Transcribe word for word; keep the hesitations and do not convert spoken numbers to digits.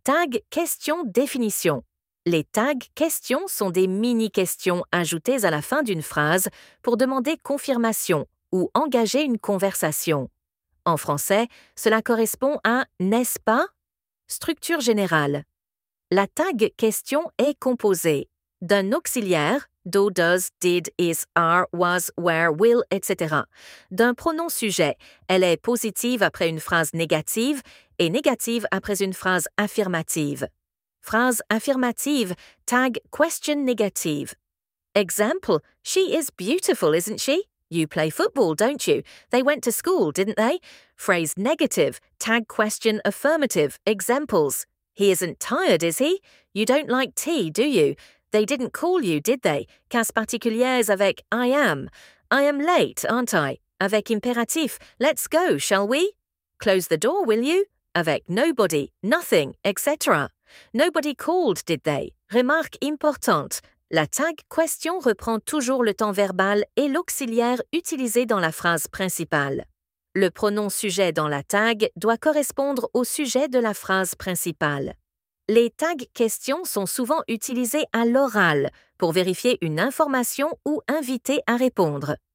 Tag question-définition. Les tags questions sont des mini-questions ajoutées à la fin d'une phrase pour demander confirmation ou engager une conversation. En français, cela correspond à « n'est-ce pas ?» Structure générale. La tag question est composée d'un auxiliaire, do, does, did, is, are, was, were, will, et cetera, d'un pronom sujet, elle est positive après une phrase négative et négative après une phrase affirmative. Phrase affirmative, tag question négative. Example, she is beautiful, isn't she? You play football, don't you? They went to school, didn't they? Phrase negative, tag question affirmative. Examples, he isn't tired, is he? You don't like tea, do you? They didn't call you, did they? Cas particuliers avec I am. I am late, aren't I? Avec impératif, let's go, shall we? Close the door, will you? Avec nobody, nothing, et cetera. Nobody called, did they? Remarque importante. La tag question reprend toujours le temps verbal et l'auxiliaire utilisé dans la phrase principale. Le pronom sujet dans la tag doit correspondre au sujet de la phrase principale. Les tags questions sont souvent utilisés à l'oral pour vérifier une information ou inviter à répondre.